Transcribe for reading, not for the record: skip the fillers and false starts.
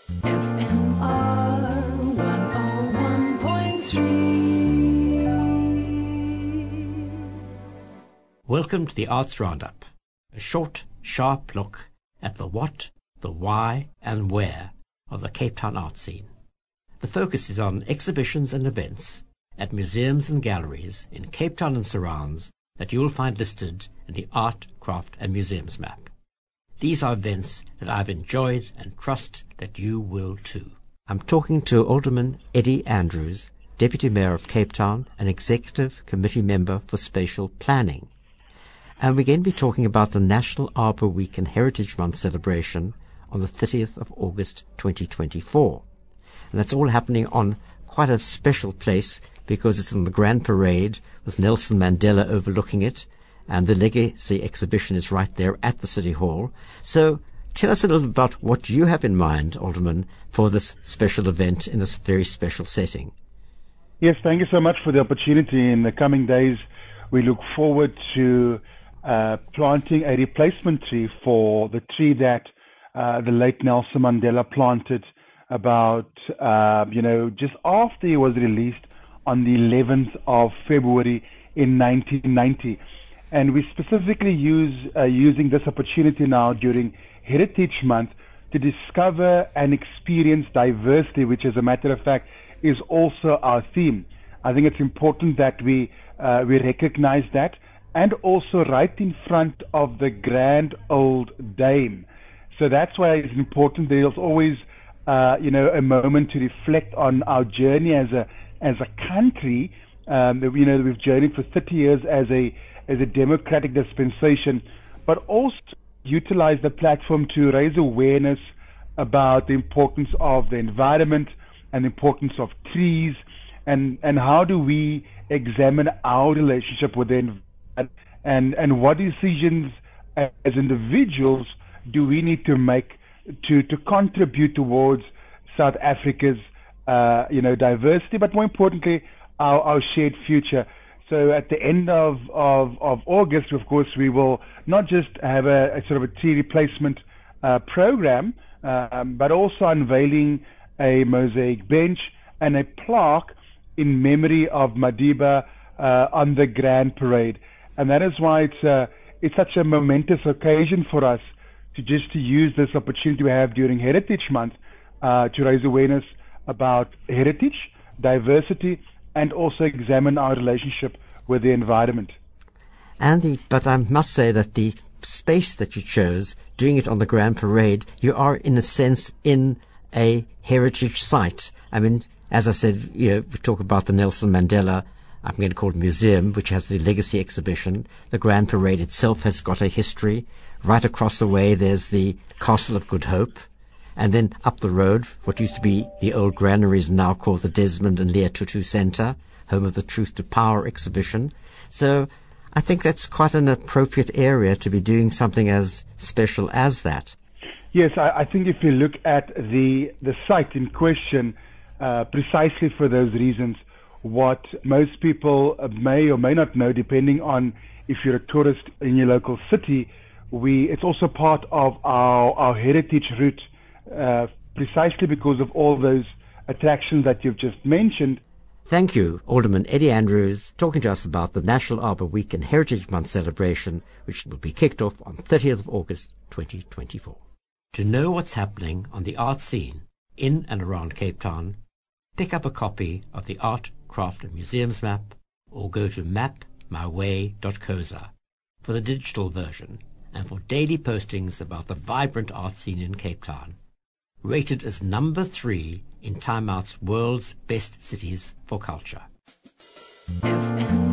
FMR 101.3. Welcome to the Arts Roundup, a short, sharp look at the what, the why and where of the Cape Town art scene. The focus is on exhibitions and events at museums and galleries in Cape Town and surrounds that you will find listed in the Art, Craft and Museums map. These are events that I've enjoyed and trust that you will too. I'm talking to Alderman Eddie Andrews, Deputy Mayor of Cape Town and Executive Committee Member for Spatial Planning. And we're going to be talking about the National Arbor Week and Heritage Month celebration on the 30th of August 2024. And that's all happening on quite a special place because it's in the Grand Parade with Nelson Mandela overlooking it, and the Legacy exhibition is right there at the City Hall. So tell us a little about what you have in mind, Alderman, for this special event in this very special setting. Yes, thank you so much for the opportunity. In the coming days, we look forward to planting a replacement tree for the tree that the late Nelson Mandela planted about, just after he was released on the 11th of February in 1990. And we specifically using this opportunity now during Heritage Month to discover and experience diversity, which as a matter of fact is also our theme. I think it's important that we recognize that, and also right in front of the grand old dame. So that's why it's important. There's always a moment to reflect on our journey as a country. We've journeyed for 30 years as a democratic dispensation, but also utilize the platform to raise awareness about the importance of the environment and the importance of trees, and how do we examine our relationship with the environment, and what decisions as individuals do we need to make to contribute towards South Africa's diversity, but more importantly our shared future. So at the end of August, of course, we will not just have a sort of a tree replacement program, but also unveiling a mosaic bench and a plaque in memory of Madiba on the Grand Parade. And that is why it's such a momentous occasion for us to use this opportunity we have during Heritage Month to raise awareness about heritage, diversity, and also examine our relationship with the environment. But I must say that the space that you chose, doing it on the Grand Parade, you are in a sense in a heritage site. I mean, as I said, we talk about the Nelson Mandela, I'm going to call it museum, which has the Legacy exhibition. The Grand Parade itself has got a history. Right across the way, there's the Castle of Good Hope. And then up the road, what used to be the old granary is now called the Desmond and Leah Tutu Centre, home of the Truth to Power exhibition. So I think that's quite an appropriate area to be doing something as special as that. Yes, I think if you look at the site in question, precisely for those reasons, what most people may or may not know, depending on if you're a tourist in your local city, it's also part of our heritage route, precisely because of all those attractions that you've just mentioned. Thank you, Alderman Eddie Andrews, talking to us about the National Arbor Week and Heritage Month celebration, which will be kicked off on 30th of August 2024. To know what's happening on the art scene in and around Cape Town, pick up a copy of the Art, Craft and Museums map, or go to mapmyway.coza for the digital version and for daily postings about the vibrant art scene in Cape Town. Rated as number 3 in Time Out's World's Best Cities for Culture. FMR